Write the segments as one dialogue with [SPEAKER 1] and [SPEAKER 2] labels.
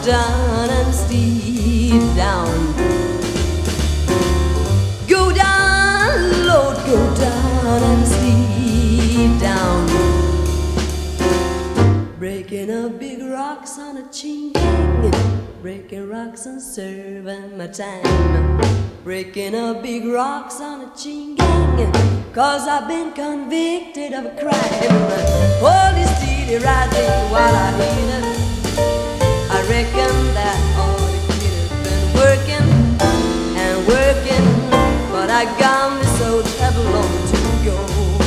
[SPEAKER 1] down and steep down. Go down, Lord, go down and steep down. Breaking up big rocks on a chain gang, breaking rocks and serving my time. Breaking up big rocks on a chain gang, 'cause I've been convicted of a crime. Holy steady right there while I hit it. I reckon that all the kids have been working and working, but I got me so terrible long to go.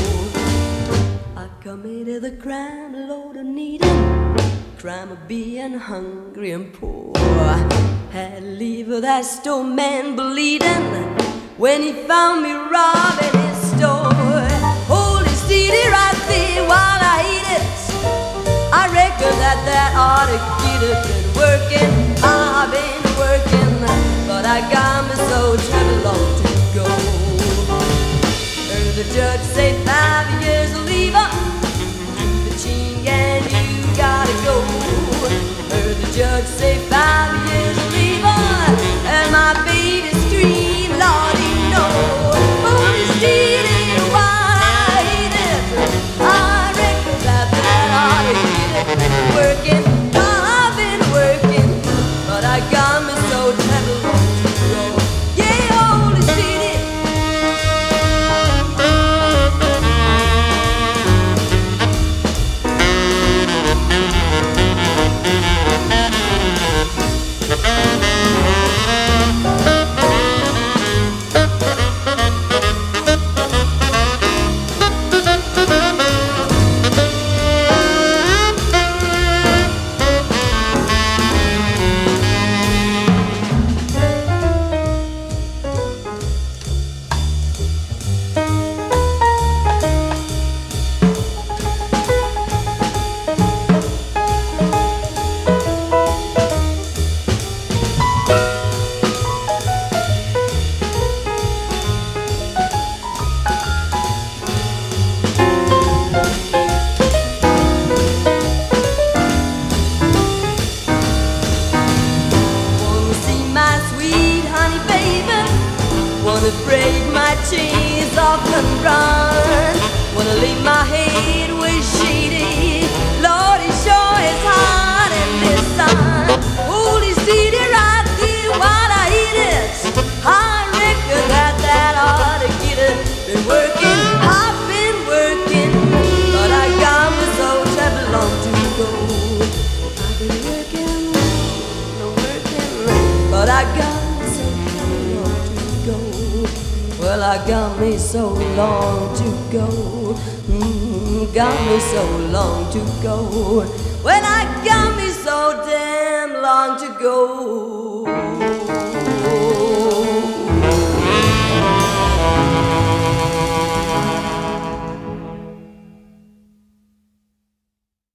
[SPEAKER 1] I committed the crime, Lord, of needing, crime of being hungry and poor. Had to leave that store man bleeding when he found me robbing his store. Holy steady right there while I eat it. I reckon that ought to get it. Been working, I've been working, but I got me so terrible long to go. Heard the judge say 5 years to leave up the chain gang, you gotta go. Heard the judge say 5 years to leave on, and my baby scream, Lordy, no. Holy steady while I eat it. I reckon that ought to get it. Been working, I've been working, but I got me so terrible long to go. Yeah, holy steady. Wanna break my chains off and run. Wanna leave my head way shady. Lord, it sure is hot in this sun. Holy steady right there while I eat it. I reckon that ought to get it. Been working, I've been working, but I got me so terrible long to go. I've been working, but I got well, I got me so long to go. Got me so long to go. Well, I got me so damn long to go.